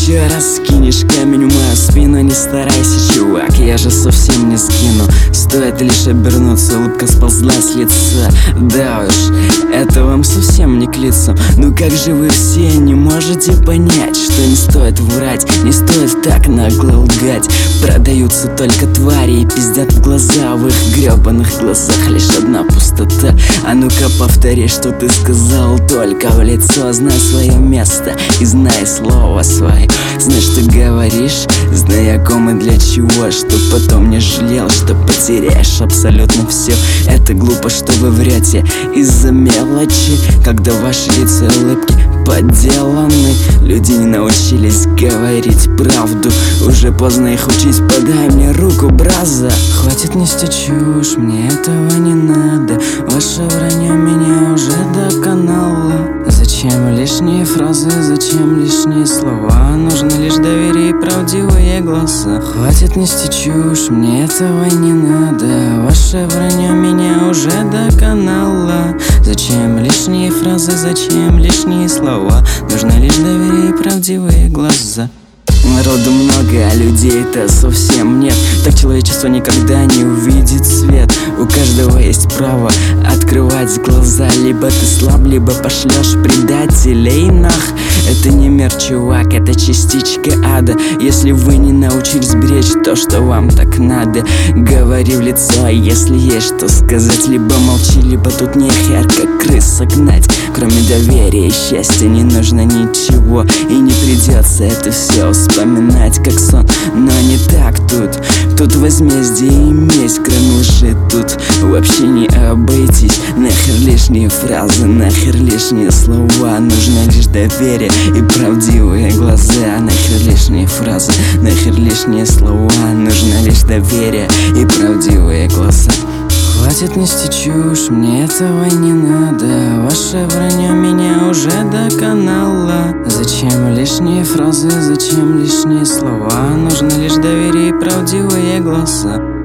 еще раз кинешь камень в мою спину, не старайся, чувак, я же совсем не сгину. Стоит лишь обернуться, улыбка сползла с лица. Да уж, это вам совсем не к лицу. Ну как же вы все не можете понять, что не стоит врать, не стоит так нагло лгать. Продаются только твари и пиздят в глаза, в их гребаных глазах лишь одна пустота. А ну-ка повтори, что ты сказал, только в лицо. Знай свое место и знай слово свое. Знай, что говоришь, знай о ком и для чего, чтоб потом не жалел, что потеряешь абсолютно все. Это глупо, что вы врете из-за мелочи, когда ваши лица и улыбки подделаны. Люди не научились говорить правду, уже поздно их учить, подай мне руку, браза. Хватит нести чушь, мне этого не надо. Ваше вранье меня уже доконало. Зачем лишние фразы, зачем лишние слова? Нужно лишь доверие и правдивые глаза. Хватит нести чушь, мне этого не надо. Ваше вранье меня уже доконало. Зачем лишние фразы, зачем лишние слова? Нужно лишь доверие и правдивые глаза. Народу много, а людей-то совсем нет. Так человечество никогда не увидит свет. У каждого есть право открывать глаза. Либо ты слаб, либо пошлешь предателей нах. Это не мир, чувак, это частичка ада. Если вы не научились беречь то, что вам так надо, говори в лицо, если есть что сказать. Либо молчи, либо тут нехер, как крыса гнать. Кроме доверия и счастья не нужно ничего, и не придется это все вспоминать как сон. Но не так тут. Тут возмездие и месть, кроме лжи тут вообще не обойтись. Нахер лишние фразы, нахер лишние слова. Нужно лишь доверие и правдивые глаза. Нахер лишние фразы, нахер лишние слова. Нужно лишь доверие и правдивые глаза. Хватит нести чушь, мне этого не надо. Ваше вранье меня уже доконало. Зачем лишние фразы, зачем лишние слова? Нужно лишь доверие и правдивые глаза.